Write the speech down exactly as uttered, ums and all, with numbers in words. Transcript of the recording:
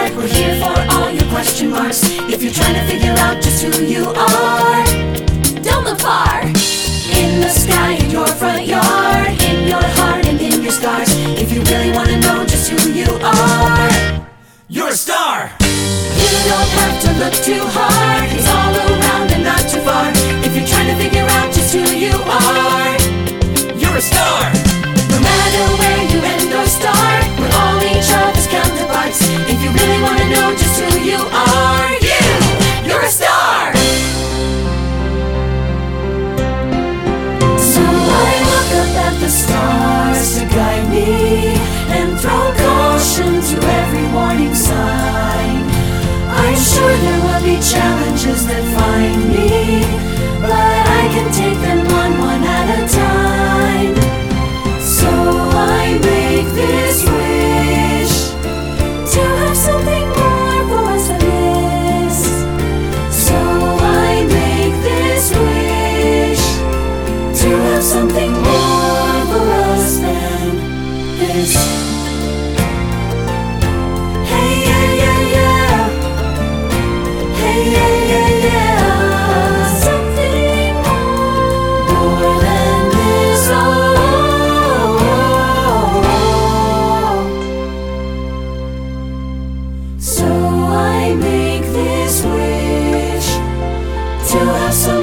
start. We're here for all your question marks. If you're trying to figure out just who you are, don't look far. In the sky, in your front yard, in your heart and in your scars. If you really want to know just who you are, you're a star. You don't have to look too hard. It's all around and not too far. If you're trying to figure out just who you are, you're a star. No matter where you end or start, we're all each other's counterparts. If you really want to know just who you are, you, you're a star. So I look up at the stars to guide me and throw caution to every warning sign. I'm sure there will be challenges that find me, but I can take them one, one at a time. So I make this wish to have something more for us than this. So I make this wish to have something more for us than this. So I make this wish to have some